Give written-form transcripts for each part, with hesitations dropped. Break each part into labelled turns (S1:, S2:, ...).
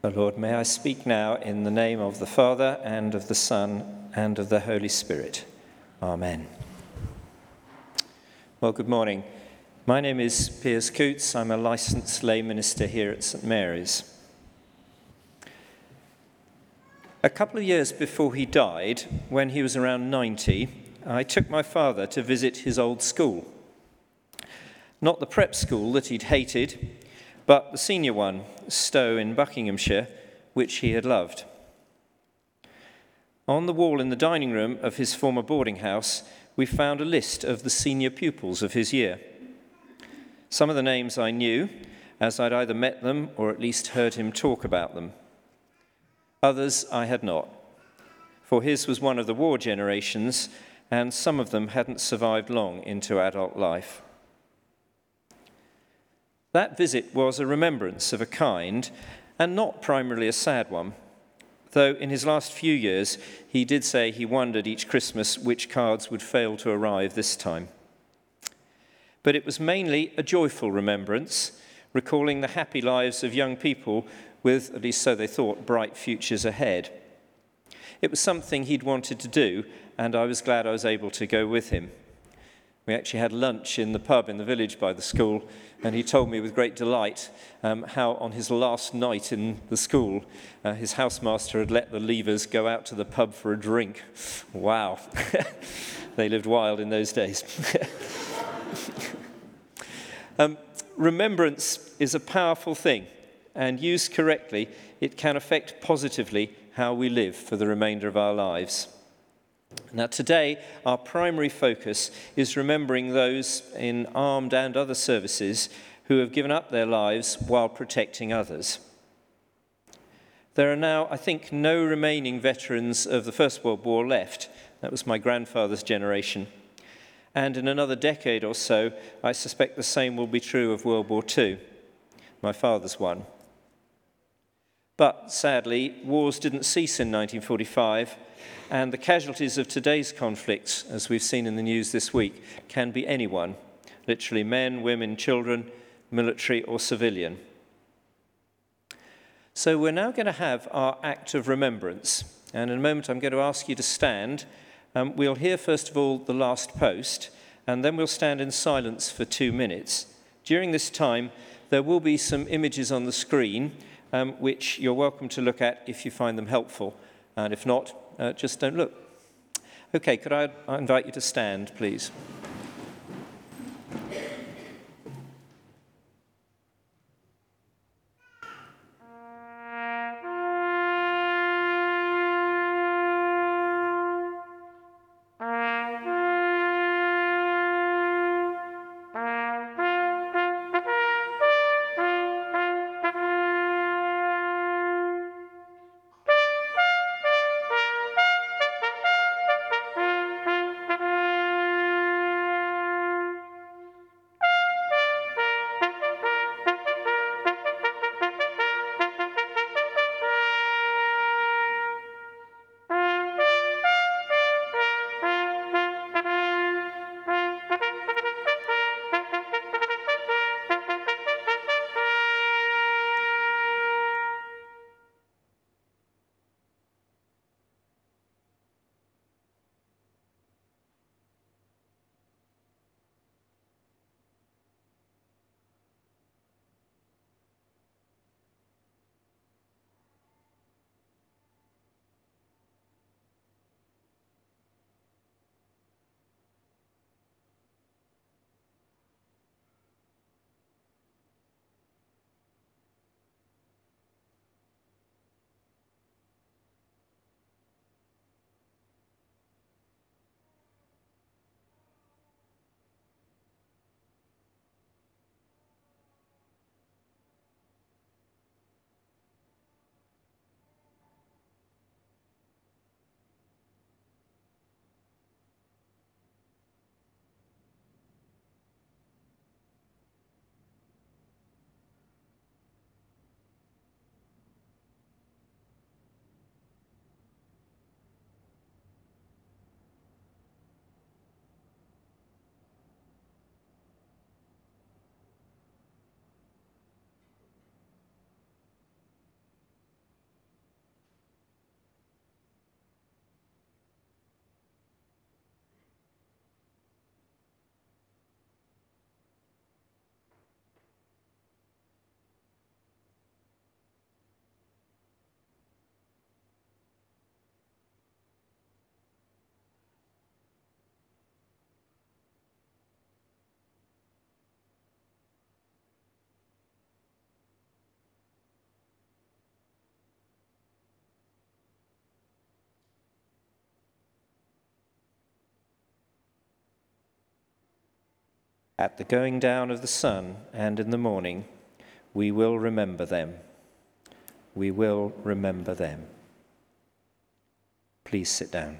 S1: O Lord, may I speak now in the name of the Father, and of the Son, and of the Holy Spirit. Amen. Well, good morning. My name is Piers Coots. I'm a licensed lay minister here at St Mary's. A couple of years before he died, when he was around 90, I took my father to visit his old school. Not the prep school that he'd hated, but the senior one, Stowe in Buckinghamshire, which he had loved. On the wall in the dining room of his former boarding house, we found a list of the senior pupils of his year. Some of the names I knew, as I'd either met them or at least heard him talk about them. Others I had not, for his was one of the war generations, and some of them hadn't survived long into adult life. That visit was a remembrance of a kind, and not primarily a sad one, though in his last few years he did say he wondered each Christmas which cards would fail to arrive this time. But it was mainly a joyful remembrance, recalling the happy lives of young people with, at least so they thought, bright futures ahead. It was something he'd wanted to do, and I was glad I was able to go with him. We actually had lunch in the pub in the village by the school, and he told me with great delight how on his last night in the school, his housemaster had let the Leavers go out to the pub for a drink. Wow. They lived wild in those days. Remembrance is a powerful thing, and used correctly, it can affect positively how we live for the remainder of our lives. Now today, our primary focus is remembering those in armed and other services who have given up their lives while protecting others. There are now, I think, no remaining veterans of the First World War left. That was my grandfather's generation. And in another decade or so, I suspect the same will be true of World War II, my father's one. But sadly, wars didn't cease in 1945, and the casualties of today's conflicts, as we've seen in the news this week, can be anyone, literally men, women, children, military or civilian. So we're now going to have our act of remembrance, and in a moment I'm going to ask you to stand. We'll hear first of all the last post, and then we'll stand in silence for 2 minutes. During this time, there will be some images on the screen, which you're welcome to look at if you find them helpful, and if not, just don't look. Okay, could I invite you to stand, please? At the going down of the sun and in the morning, we will remember them. We will remember them. Please sit down.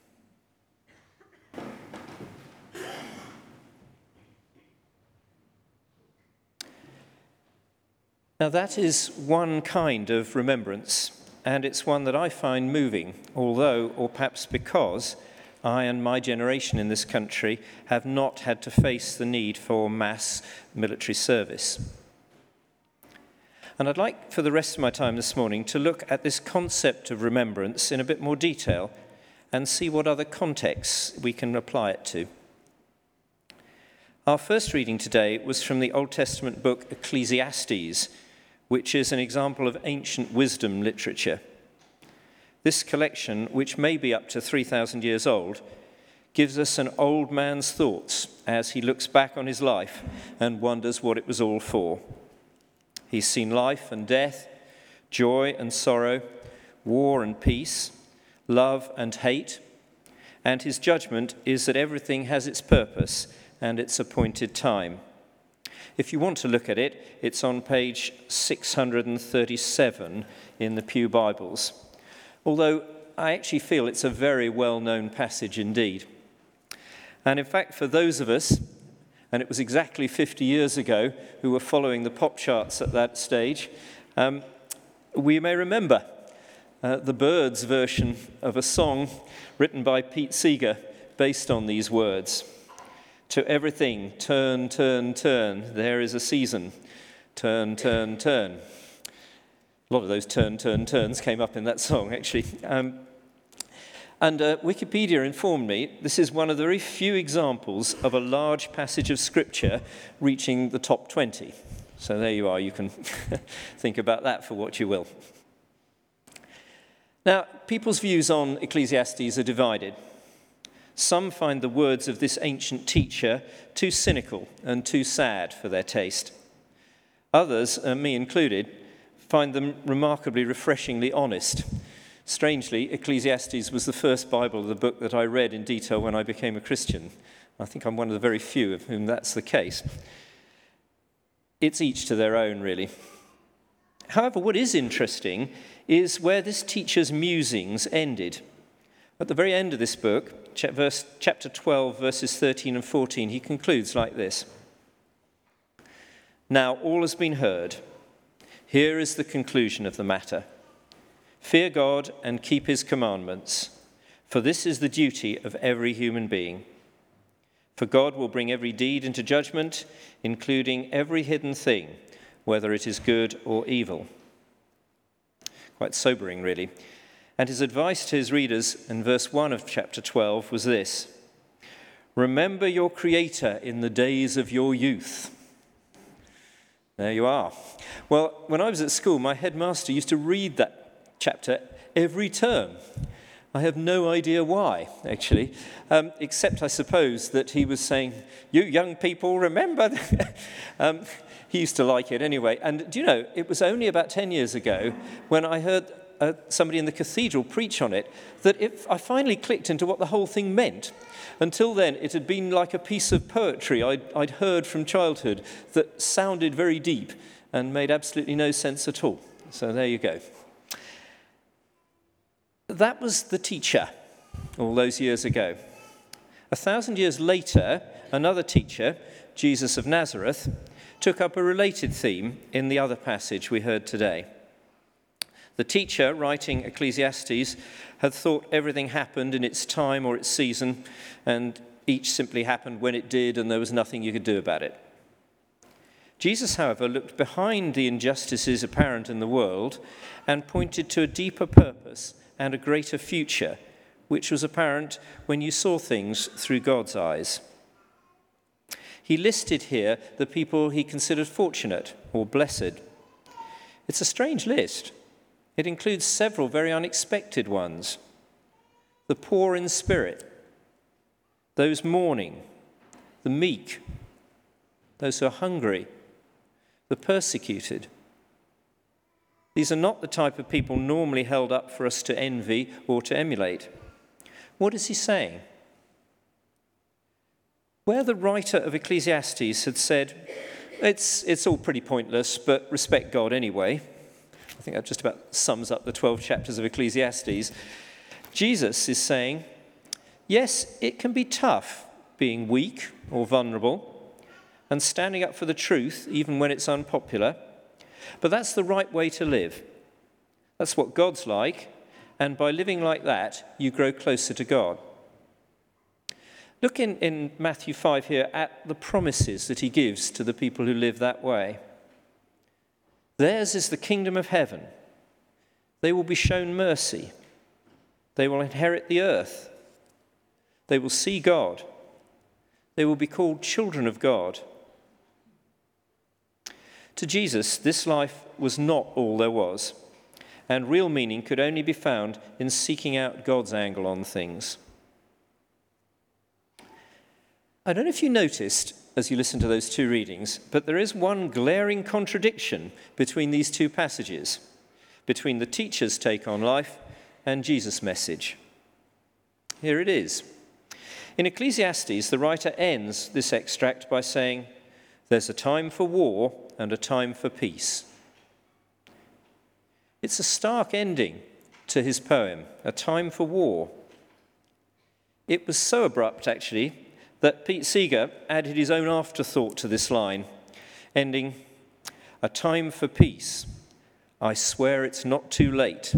S1: Now that is one kind of remembrance, and it's one that I find moving, although, or perhaps because, I and my generation in this country have not had to face the need for mass military service. And I'd like, for the rest of my time this morning, to look at this concept of remembrance in a bit more detail and see what other contexts we can apply it to. Our first reading today was from the Old Testament book Ecclesiastes, which is an example of ancient wisdom literature. This collection, which may be up to 3,000 years old, gives us an old man's thoughts as he looks back on his life and wonders what it was all for. He's seen life and death, joy and sorrow, war and peace, love and hate, and his judgment is that everything has its purpose and its appointed time. If you want to look at it, it's on page 637 in the Pew Bibles. Although I actually feel it's a very well-known passage indeed. And in fact, for those of us, and it was exactly 50 years ago, who were following the pop charts at that stage, we may remember the Byrds version of a song written by Pete Seeger based on these words. To everything, turn, turn, turn, there is a season. Turn, turn, turn. A lot of those turn, turn, turns came up in that song, actually. Wikipedia informed me this is one of the very few examples of a large passage of Scripture reaching the top 20. So there you are, you can think about that for what you will. Now, people's views on Ecclesiastes are divided. Some find the words of this ancient teacher too cynical and too sad for their taste. Others, me included, find them remarkably refreshingly honest. Strangely, Ecclesiastes was the first Bible, the book that I read in detail when I became a Christian. I think I'm one of the very few of whom that's the case. It's each to their own, really. However, what is interesting is where this teacher's musings ended. At the very end of this book, chapter 12, verses 13 and 14, he concludes like this. Now all has been heard. Here is the conclusion of the matter. Fear God and keep his commandments, for this is the duty of every human being. For God will bring every deed into judgment, including every hidden thing, whether it is good or evil. Quite sobering, really. And his advice to his readers in verse 1 of chapter 12 was this. Remember your Creator in the days of your youth. There you are. Well, when I was at school, my headmaster used to read that chapter every term. I have no idea why, actually, except I suppose that he was saying, you young people, remember. He used to like it anyway. And do you know, it was only about 10 years ago when I heard somebody in the cathedral preach on it that I finally clicked into what the whole thing meant. Until then, it had been like a piece of poetry I'd heard from childhood that sounded very deep and made absolutely no sense at all. So there you go. That was the teacher all those years ago. 1,000 years later, another teacher, Jesus of Nazareth, took up a related theme in the other passage we heard today. The teacher, writing Ecclesiastes, had thought everything happened in its time or its season, and each simply happened when it did, and there was nothing you could do about it. Jesus, however, looked behind the injustices apparent in the world and pointed to a deeper purpose and a greater future, which was apparent when you saw things through God's eyes. He listed here the people he considered fortunate or blessed. It's a strange list. It includes several very unexpected ones. The poor in spirit, those mourning, the meek, those who are hungry, the persecuted. These are not the type of people normally held up for us to envy or to emulate. What is he saying? Where the writer of Ecclesiastes had said, it's all pretty pointless, but respect God anyway. I think that just about sums up the 12 chapters of Ecclesiastes. Jesus is saying, yes, it can be tough being weak or vulnerable and standing up for the truth even when it's unpopular, but that's the right way to live. That's what God's like, and by living like that, you grow closer to God. Look in Matthew 5 here at the promises that he gives to the people who live that way. Theirs is the kingdom of heaven. They will be shown mercy. They will inherit the earth. They will see God. They will be called children of God. To Jesus, this life was not all there was, and real meaning could only be found in seeking out God's angle on things. I don't know if you noticed as you listen to those two readings, but there is one glaring contradiction between these two passages, between the teacher's take on life and Jesus' message. Here it is. In Ecclesiastes, the writer ends this extract by saying, "There's a time for war and a time for peace." It's a stark ending to his poem, a time for war. It was so abrupt, actually, that Pete Seeger added his own afterthought to this line, ending, "A time for peace. I swear it's not too late."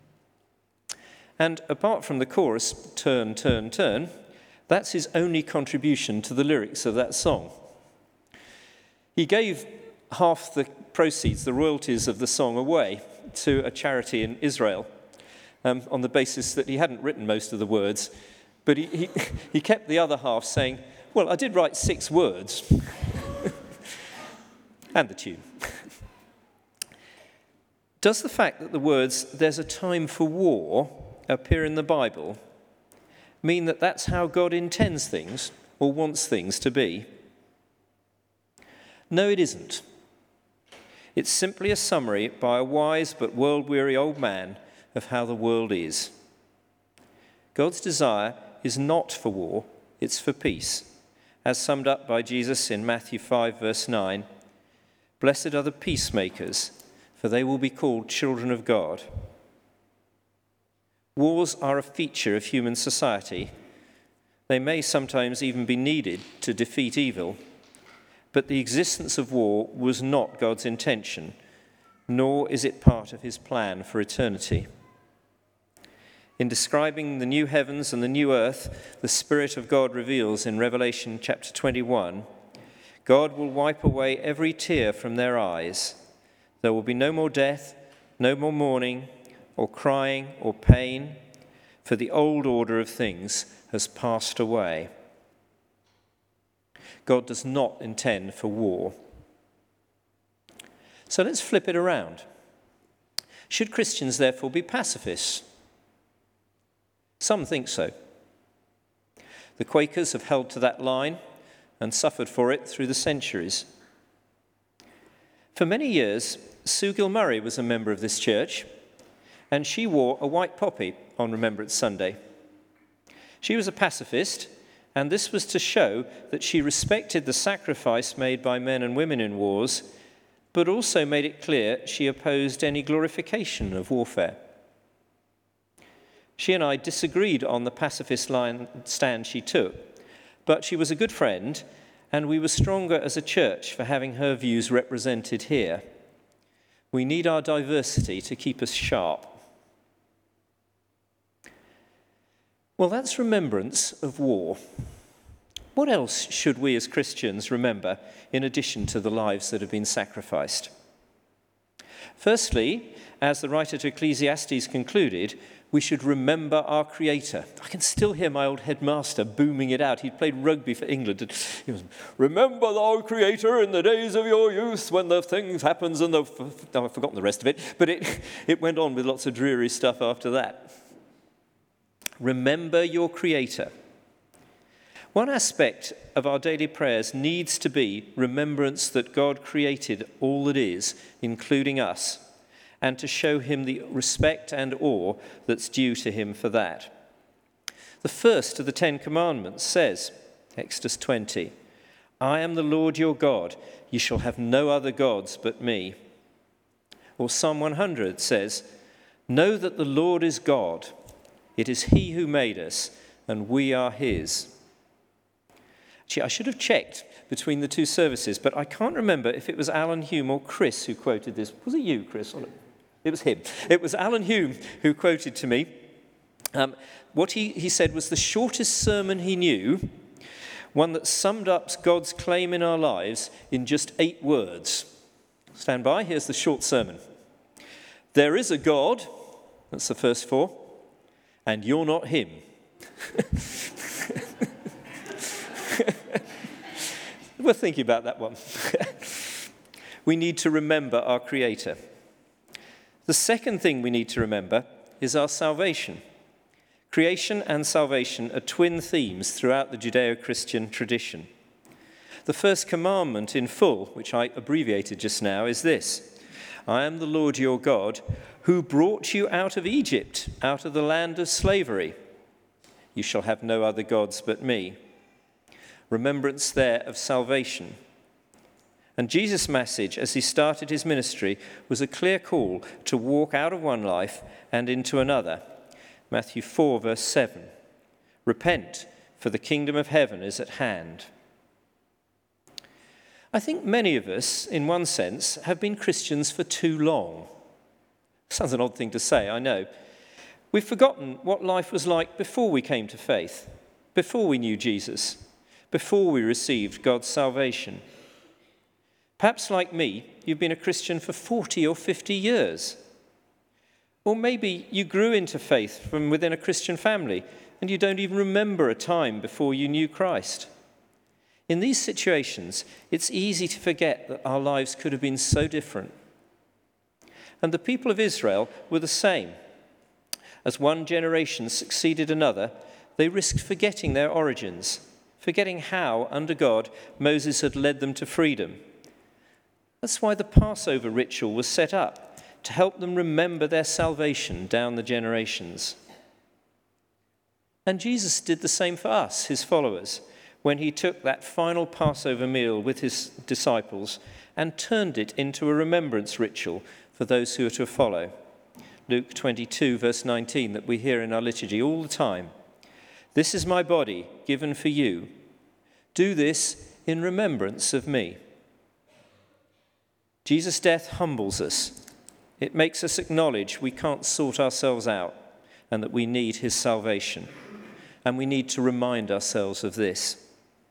S1: And apart from the chorus, "Turn, turn, turn," that's his only contribution to the lyrics of that song. He gave half the proceeds, the royalties of the song, away to a charity in Israel on the basis that he hadn't written most of the words, but he kept the other half saying, "Well, I did write 6 words." And the tune. Does the fact that the words, "there's a time for war," appear in the Bible mean that that's how God intends things or wants things to be? No, it isn't. It's simply a summary by a wise but world-weary old man of how the world is. God's desire is not for war, it's for peace. As summed up by Jesus in Matthew 5, verse 9, "Blessed are the peacemakers, for they will be called children of God." Wars are a feature of human society. They may sometimes even be needed to defeat evil, but the existence of war was not God's intention, nor is it part of his plan for eternity. In describing the new heavens and the new earth, the Spirit of God reveals in Revelation chapter 21, God will wipe away every tear from their eyes. There will be no more death, no more mourning, or crying, or pain, for the old order of things has passed away. God does not intend for war. So let's flip it around. Should Christians therefore be pacifists? Some think so. The Quakers have held to that line and suffered for it through the centuries. For many years, Sue Gilmurray was a member of this church, and she wore a white poppy on Remembrance Sunday. She was a pacifist, and this was to show that she respected the sacrifice made by men and women in wars, but also made it clear she opposed any glorification of warfare. She and I disagreed on the pacifist stand she took, but she was a good friend, and we were stronger as a church for having her views represented here. We need our diversity to keep us sharp. Well, that's remembrance of war. What else should we as Christians remember in addition to the lives that have been sacrificed? Firstly, as the writer to Ecclesiastes concluded, we should remember our Creator. I can still hear my old headmaster booming it out. He'd played rugby for England. And he was, "Remember thou Creator in the days of your youth when the things happens and I've forgotten the rest of it, but it went on with lots of dreary stuff after that. Remember your Creator. One aspect of our daily prayers needs to be remembrance that God created all that is, including us, and to show him the respect and awe that's due to him for that. The first of the 10 Commandments says, Exodus 20. I am the Lord your God. You shall have no other gods but me. Or Psalm 100 says, know that the Lord is God. It is he who made us, and we are his. Actually, I should have checked between the two services, but I can't remember if it was Alan Hume or Chris who quoted this. Was it you, Chris? It was him. It was Alan Hume who quoted to me. What he said was the shortest sermon he knew, one that summed up God's claim in our lives in just 8 words. Stand by, here's the short sermon. There is a God, that's the first 4, and you're not him. We're thinking about that one. We need to remember our Creator. The second thing we need to remember is our salvation. Creation and salvation are twin themes throughout the Judeo-Christian tradition. The first commandment in full, which I abbreviated just now, is this: I am the Lord your God, who brought you out of Egypt, out of the land of slavery. You shall have no other gods but me. Remembrance there of salvation. And Jesus' message as he started his ministry was a clear call to walk out of one life and into another. Matthew 4, verse 7. Repent, for the kingdom of heaven is at hand. I think many of us, in one sense, have been Christians for too long. Sounds an odd thing to say, I know. We've forgotten what life was like before we came to faith, before we knew Jesus, before we received God's salvation. Perhaps like me, you've been a Christian for 40 or 50 years. Or maybe you grew into faith from within a Christian family and you don't even remember a time before you knew Christ. In these situations, it's easy to forget that our lives could have been so different. And the people of Israel were the same. As one generation succeeded another, they risked forgetting their origins, forgetting how, under God, Moses had led them to freedom. That's why the Passover ritual was set up, to help them remember their salvation down the generations. And Jesus did the same for us, his followers, when he took that final Passover meal with his disciples and turned it into a remembrance ritual for those who are to follow. Luke 22, verse 19, that we hear in our liturgy all the time. This is my body given for you. Do this in remembrance of me. Jesus' death humbles us. It makes us acknowledge we can't sort ourselves out and that we need his salvation. And we need to remind ourselves of this.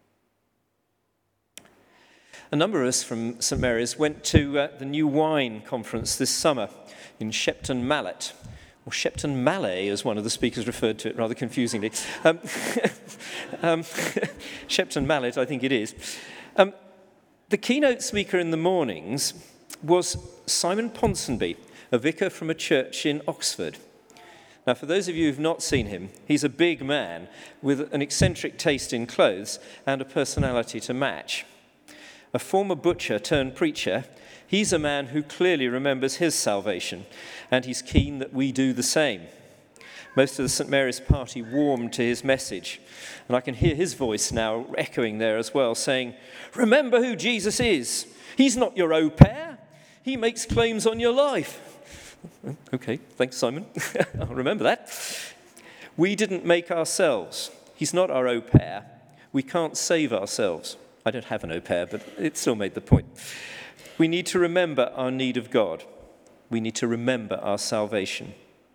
S1: A number of us from St Mary's went to the New Wine Conference this summer in Shepton Mallet, or Shepton Mallet, as one of the speakers referred to it rather confusingly. Shepton Mallet, I think it is. The keynote speaker in the mornings was Simon Ponsonby, a vicar from a church in Oxford. Now, for those of you who've not seen him, he's a big man with an eccentric taste in clothes and a personality to match. A former butcher turned preacher, he's a man who clearly remembers his salvation, and he's keen that we do the same. Most of the St Mary's party warmed to his message, and I can hear his voice now echoing there as well, saying, remember who Jesus is. He's not your au pair. He makes claims on your life. Okay, thanks, Simon. I'll remember that. We didn't make ourselves. He's not our au pair. We can't save ourselves. I don't have an au pair, but it still made the point. We need to remember our need of God. We need to remember our salvation.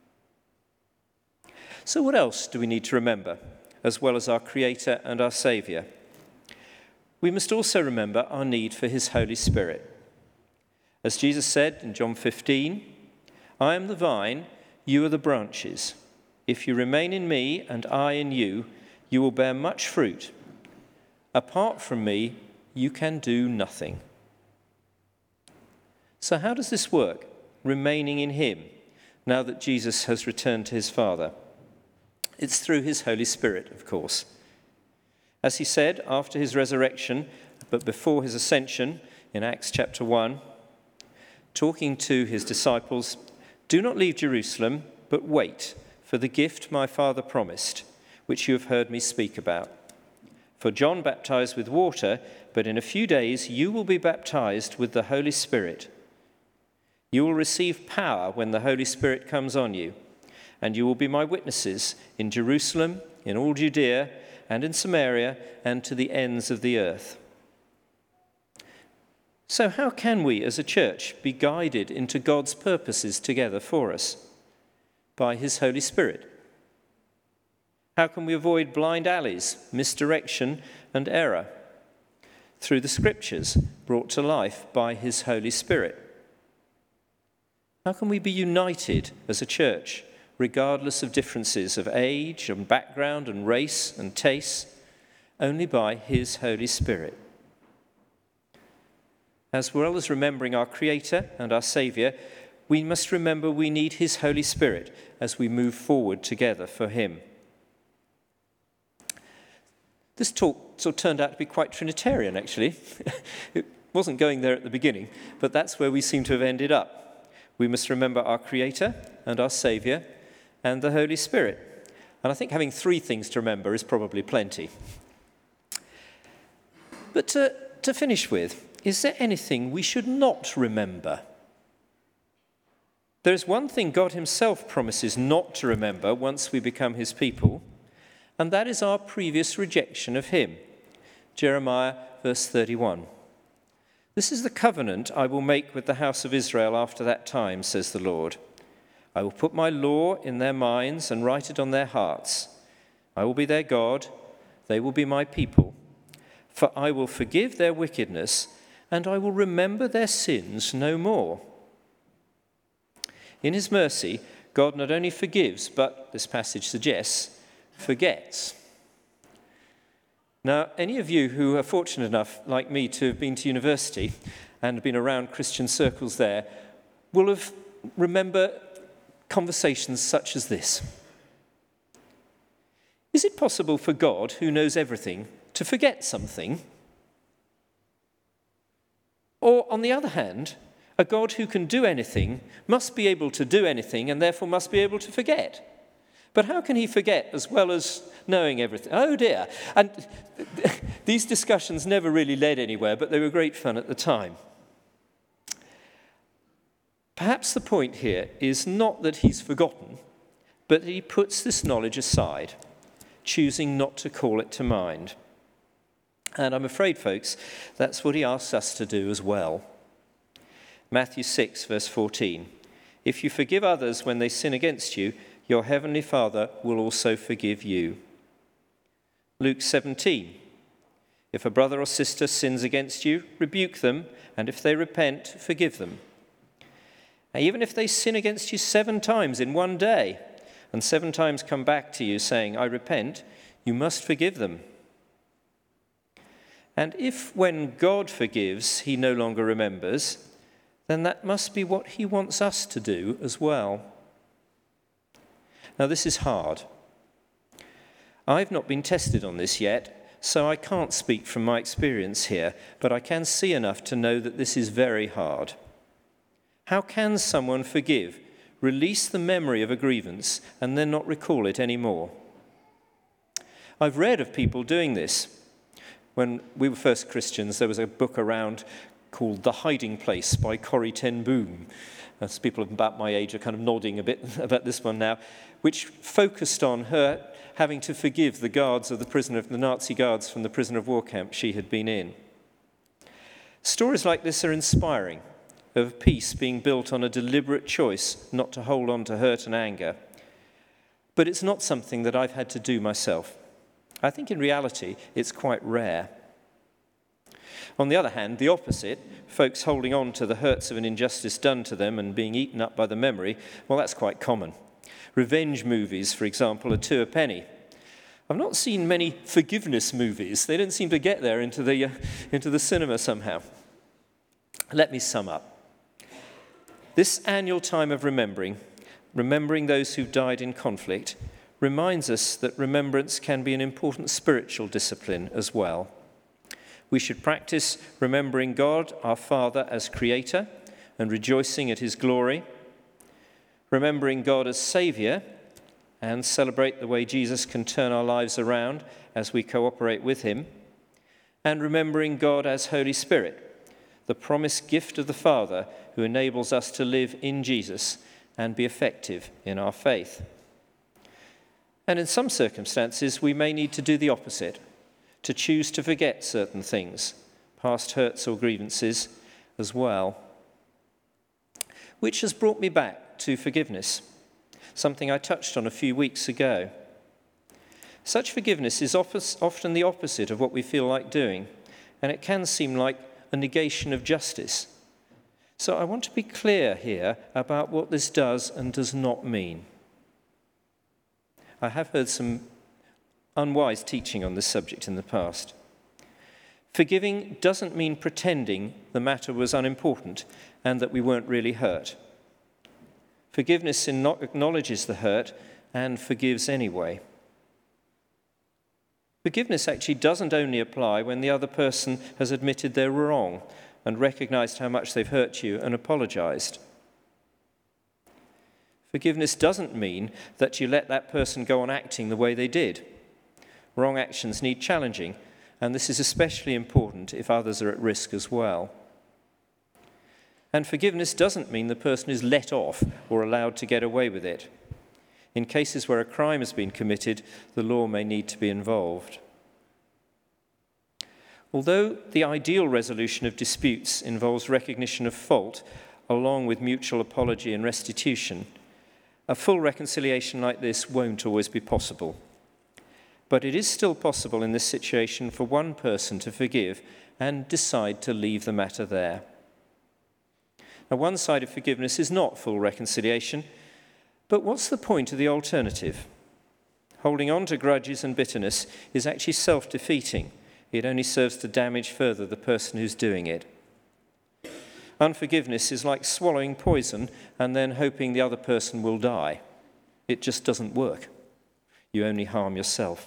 S1: So what else do we need to remember, as well as our Creator and our Saviour? We must also remember our need for his Holy Spirit. As Jesus said in John 15, I am the vine, you are the branches. If you remain in me and I in you, you will bear much fruit. Apart from me, you can do nothing. So how does this work, remaining in him, now that Jesus has returned to his Father? It's through his Holy Spirit, of course. As he said after his resurrection, but before his ascension in Acts chapter 1, talking to his disciples, do not leave Jerusalem, but wait for the gift my Father promised, which you have heard me speak about. For John baptized with water, but in a few days you will be baptized with the Holy Spirit. You will receive power when the Holy Spirit comes on you, and you will be my witnesses in Jerusalem, in all Judea, and in Samaria, and to the ends of the earth." So how can we as a church be guided into God's purposes together for us? By his Holy Spirit. How can we avoid blind alleys, misdirection, and error? Through the Scriptures brought to life by his Holy Spirit. How can we be united as a church, regardless of differences of age and background and race and taste? Only by his Holy Spirit. As well as remembering our Creator and our Saviour, we must remember we need his Holy Spirit as we move forward together for him. This talk sort of turned out to be quite Trinitarian, actually. It wasn't going there at the beginning, but that's where we seem to have ended up. We must remember our Creator and our Saviour and the Holy Spirit. And I think having three things to remember is probably plenty. But to finish with, is there anything we should not remember? There is one thing God himself promises not to remember once we become his people, and that is our previous rejection of him. Jeremiah verse 31. "This is the covenant I will make with the house of Israel after that time, says the Lord. I will put my law in their minds and write it on their hearts. I will be their God, they will be my people. For I will forgive their wickedness, and I will remember their sins no more." In his mercy, God not only forgives, but, this passage suggests, forgets. Now, any of you who are fortunate enough, like me, to have been to university and been around Christian circles there will have remember conversations such as this. Is it possible for God, who knows everything, to forget something? Or, on the other hand, a God who can do anything must be able to do anything and therefore must be able to forget. But how can he forget as well as knowing everything? Oh dear. And these discussions never really led anywhere, but they were great fun at the time. Perhaps the point here is not that he's forgotten, but that he puts this knowledge aside, choosing not to call it to mind. And I'm afraid, folks, that's what he asks us to do as well. Matthew 6, verse 14. "If you forgive others when they sin against you, your heavenly Father will also forgive you." Luke 17. "If a brother or sister sins against you, rebuke them, and if they repent, forgive them. And even if they sin against you 7 times in one day, and 7 times come back to you saying, 'I repent,' you must forgive them." And if when God forgives, he no longer remembers, then that must be what he wants us to do as well. Now, this is hard. I've not been tested on this yet, so I can't speak from my experience here, but I can see enough to know that this is very hard. How can someone forgive, release the memory of a grievance, and then not recall it anymore? I've read of people doing this. When we were first Christians, there was a book around called The Hiding Place by Corrie ten Boom. As people about my age are kind of nodding a bit about this one now, which focused on her having to forgive the guards of the Nazi guards from the prisoner of war camp she had been in. Stories like this are inspiring, of peace being built on a deliberate choice not to hold on to hurt and anger. But it's not something that I've had to do myself. I think in reality, it's quite rare. On the other hand, the opposite, folks holding on to the hurts of an injustice done to them and being eaten up by the memory, well, that's quite common. Revenge movies, for example, are 2 a penny. I've not seen many forgiveness movies. They don't seem to get there into the cinema somehow. Let me sum up. This annual time of remembering those who've died in conflict, reminds us that remembrance can be an important spiritual discipline as well. We should practice remembering God, our Father, as Creator and rejoicing at his glory, remembering God as Saviour and celebrate the way Jesus can turn our lives around as we cooperate with him, and remembering God as Holy Spirit, the promised gift of the Father who enables us to live in Jesus and be effective in our faith. And in some circumstances, we may need to do the opposite, to choose to forget certain things, past hurts or grievances as well. Which has brought me back to forgiveness, something I touched on a few weeks ago. Such forgiveness is often the opposite of what we feel like doing, and it can seem like a negation of justice. So I want to be clear here about what this does and does not mean. I have heard some unwise teaching on this subject in the past. Forgiving doesn't mean pretending the matter was unimportant and that we weren't really hurt. Forgiveness acknowledges the hurt and forgives anyway. Forgiveness actually doesn't only apply when the other person has admitted they're wrong and recognized how much they've hurt you and apologized. Forgiveness doesn't mean that you let that person go on acting the way they did. Wrong actions need challenging, and this is especially important if others are at risk as well. And forgiveness doesn't mean the person is let off or allowed to get away with it. In cases where a crime has been committed, the law may need to be involved. Although the ideal resolution of disputes involves recognition of fault, along with mutual apology and restitution, a full reconciliation like this won't always be possible. But it is still possible in this situation for one person to forgive and decide to leave the matter there. Now, one side of forgiveness is not full reconciliation, but what's the point of the alternative? Holding on to grudges and bitterness is actually self-defeating. It only serves to damage further the person who's doing it. Unforgiveness is like swallowing poison and then hoping the other person will die. It just doesn't work. You only harm yourself.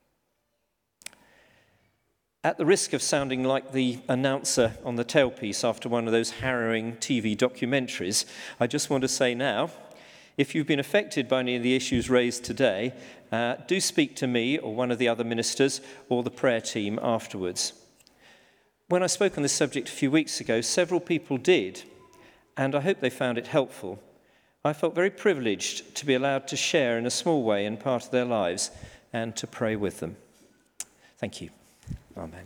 S1: At the risk of sounding like the announcer on the tailpiece after one of those harrowing TV documentaries, I just want to say now, if you've been affected by any of the issues raised today, do speak to me or one of the other ministers or the prayer team afterwards. When I spoke on this subject a few weeks ago, several people did, and I hope they found it helpful. I felt very privileged to be allowed to share in a small way in part of their lives and to pray with them. Thank you. Amen.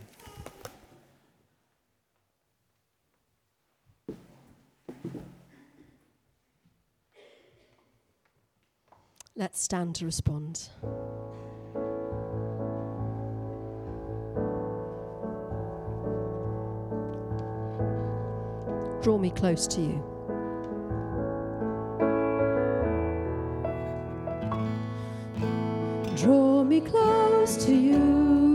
S2: Let's stand to respond. Draw me close to you. Draw me close to you.